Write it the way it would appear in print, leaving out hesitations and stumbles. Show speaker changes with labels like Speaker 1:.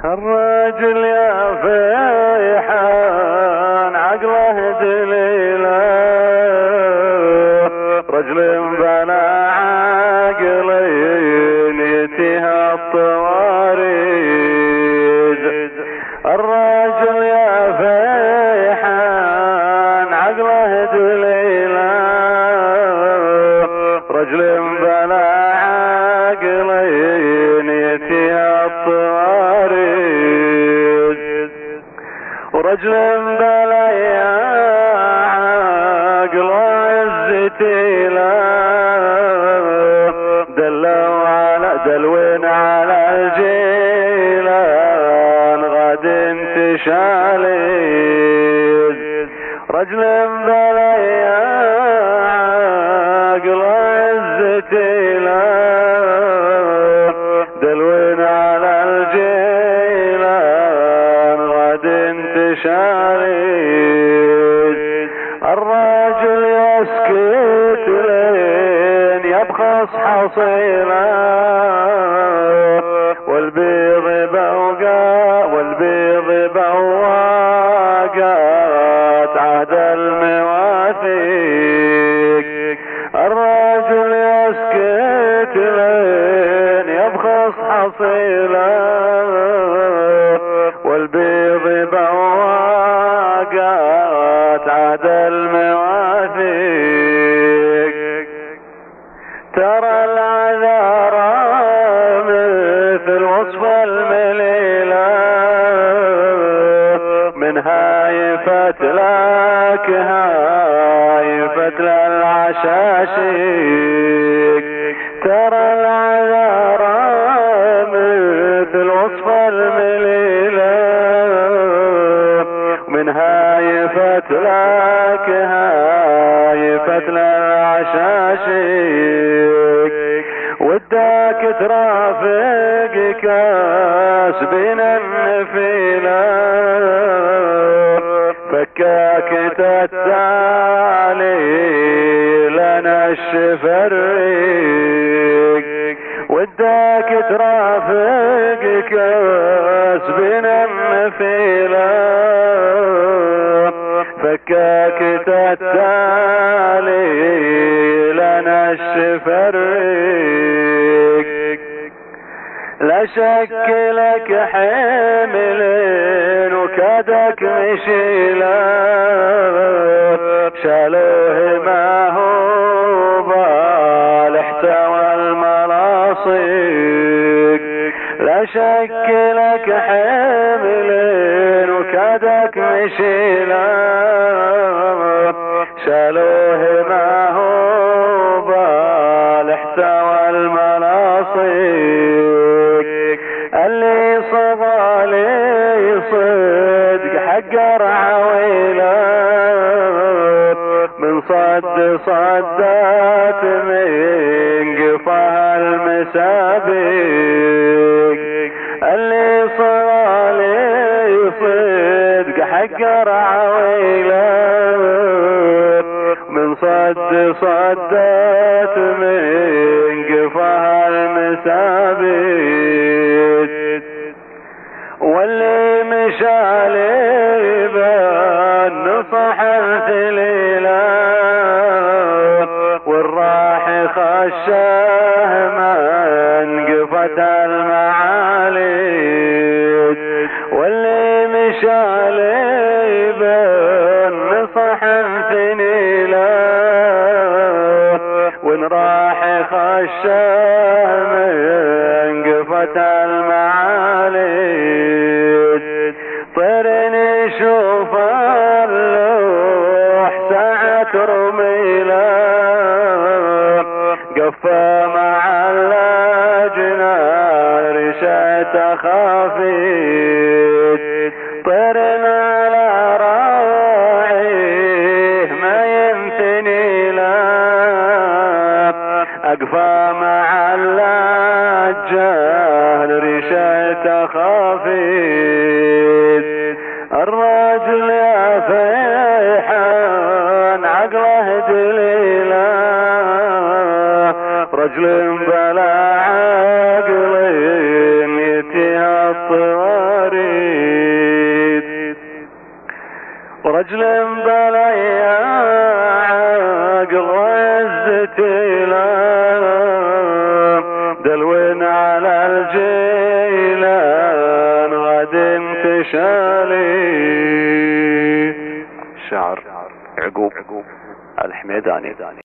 Speaker 1: الرجل يا فيحان عقله دليله، رجل بلا عقلين يتيها الطواريد. الرجل يا فيحان عقله دليله، رجل بلا عقلين يتيها الطواريد. ورجل بلا عقل عزتي له، دلوين على الجيلان غد انتشاليد. رجل بلا عقل عزتي له، دلوين على الجيلان غد انتشاليد. الراجل يسكت لين يبخص حصيله، والبيض بواقات عهد المواثيق. الرجل يسكت لين يبخص حصيله، والبيض بواقات عهد المواثيق. ترى العذار مثل وصف المليلة، من هايفت لك هايفت للعشاشيق. ترى العذار مثل وصف المليلة، من هايفت لك هايفت للعشاشيق. وداك ترافق كاسبين النفيلة، فكاك تتالي لنا الشفريق. وداك ترافق كاسبين النفيلة، فكاك تتالي لنا الشفريق. لا شك لك حمل وكادك مشيله، شالوه ما هو بالاحتوى الملاصيق. لا شك لك حمل وكادك مشيله، شالوه ما هو بالاحتوى الملاصيق. اللي صدى لي صدق حقر عويله، من صدات من قفاها المسابيق. اللي صدى لي صدق حقر عويله، من صدات من قفاها المسابيق. واللي مشالي بالنصح الثليله، والراح خشه من قفة المعاليد. واللي مشالي بالنصح الثليله، وان راح خشه من قفة المعاليد. طير نشوف اللوح ساعة رميله، قفى مع اللجنة رشاة خافيت. طيرنا على راعيه ما ينثني له، أقفى مع اللجان رشاة خافيت. الراجل يا فيحان عقله دليله، رجل بلا عقل يتيها الطوال. وريد ورجل بلايا عقل عزتي لا دلوين على الجيلان غد انتشالي.
Speaker 2: شعر يعقوب الحميداني.